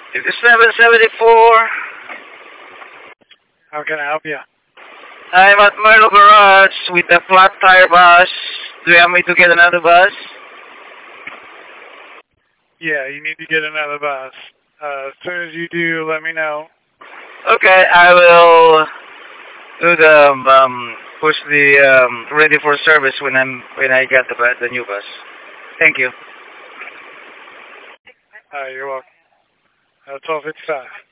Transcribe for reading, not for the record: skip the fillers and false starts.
It's 774. How can I help you? I'm at Merlo Garage with a flat tire bus. Do you want me to get another bus? Yeah, you need to get another bus. As soon as you do, let me know. Okay, I will do the push the ready for service when I get the new bus. Thank you. You're welcome. 1255.